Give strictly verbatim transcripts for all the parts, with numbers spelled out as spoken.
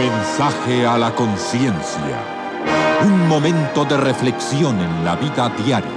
Mensaje a la conciencia. Un momento de reflexión en la vida diaria.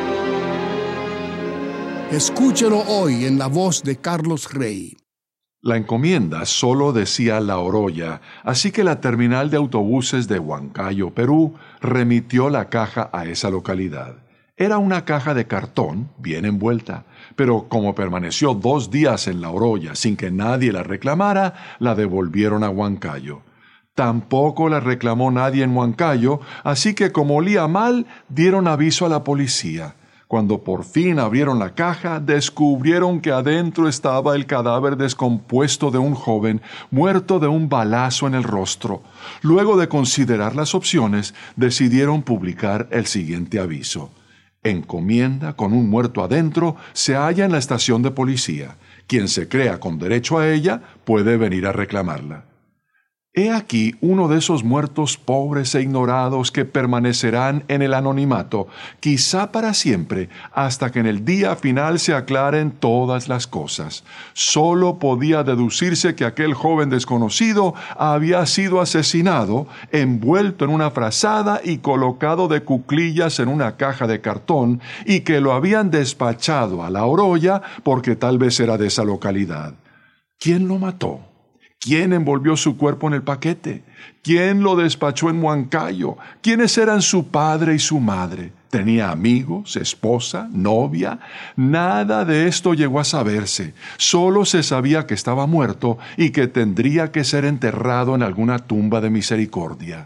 Escúchelo hoy en la voz de Carlos Rey. La encomienda solo decía La Oroya, así que la terminal de autobuses de Huancayo, Perú, remitió la caja a esa localidad. Era una caja de cartón bien envuelta, pero como permaneció dos días en La Oroya sin que nadie la reclamara, la devolvieron a Huancayo. Tampoco la reclamó nadie en Huancayo, así que como olía mal, dieron aviso a la policía. Cuando por fin abrieron la caja, descubrieron que adentro estaba el cadáver descompuesto de un joven muerto de un balazo en el rostro. Luego de considerar las opciones, decidieron publicar el siguiente aviso. Encomienda con un muerto adentro se halla en la estación de policía. Quien se crea con derecho a ella puede venir a reclamarla. He aquí uno de esos muertos pobres e ignorados que permanecerán en el anonimato, quizá para siempre, hasta que en el día final se aclaren todas las cosas. Solo podía deducirse que aquel joven desconocido había sido asesinado, envuelto en una frazada y colocado de cuclillas en una caja de cartón, y que lo habían despachado a La Oroya porque tal vez era de esa localidad. ¿Quién lo mató? ¿Quién envolvió su cuerpo en el paquete? ¿Quién lo despachó en Huancayo? ¿Quiénes eran su padre y su madre? ¿Tenía amigos, esposa, novia? Nada de esto llegó a saberse. Solo se sabía que estaba muerto y que tendría que ser enterrado en alguna tumba de misericordia.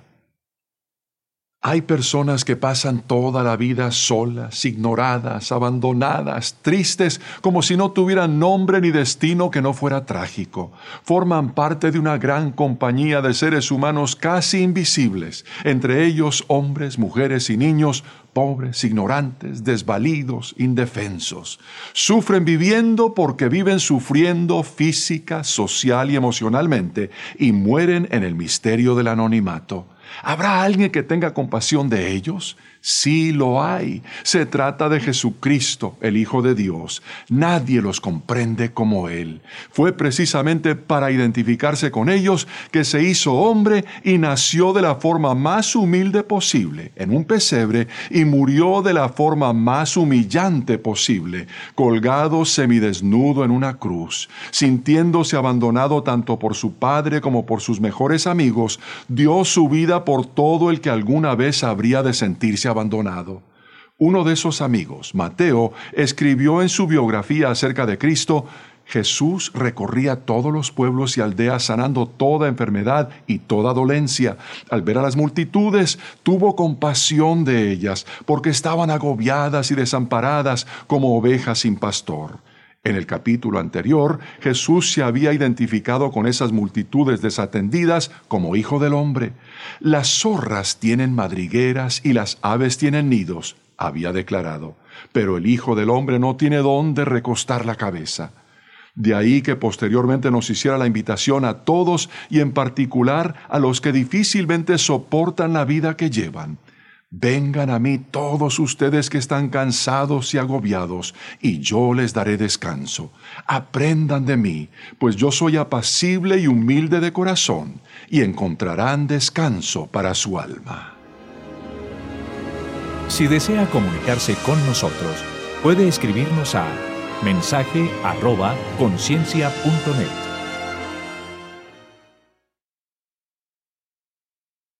Hay personas que pasan toda la vida solas, ignoradas, abandonadas, tristes, como si no tuvieran nombre ni destino que no fuera trágico. Forman parte de una gran compañía de seres humanos casi invisibles, entre ellos hombres, mujeres y niños, pobres, ignorantes, desvalidos, indefensos. Sufren viviendo porque viven sufriendo física, social y emocionalmente, y mueren en el misterio del anonimato. ¿Habrá alguien que tenga compasión de ellos? Sí lo hay. Se trata de Jesucristo, el Hijo de Dios. Nadie los comprende como Él. Fue precisamente para identificarse con ellos que se hizo hombre y nació de la forma más humilde posible, en un pesebre, y murió de la forma más humillante posible, colgado semidesnudo en una cruz. Sintiéndose abandonado tanto por su Padre como por sus mejores amigos, dio su vida por todo el que alguna vez habría de sentirse abandonado. Uno de esos amigos, Mateo, escribió en su biografía acerca de Cristo: Jesús recorría todos los pueblos y aldeas sanando toda enfermedad y toda dolencia. Al ver a las multitudes, tuvo compasión de ellas, porque estaban agobiadas y desamparadas como ovejas sin pastor. En el capítulo anterior, Jesús se había identificado con esas multitudes desatendidas como Hijo del Hombre. Las zorras tienen madrigueras y las aves tienen nidos, había declarado, pero el Hijo del Hombre no tiene dónde recostar la cabeza. De ahí que posteriormente nos hiciera la invitación a todos y en particular a los que difícilmente soportan la vida que llevan. Vengan a mí todos ustedes que están cansados y agobiados, y yo les daré descanso. Aprendan de mí, pues yo soy apacible y humilde de corazón, y encontrarán descanso para su alma. Si desea comunicarse con nosotros, puede escribirnos a mensaje arroba conciencia punto net.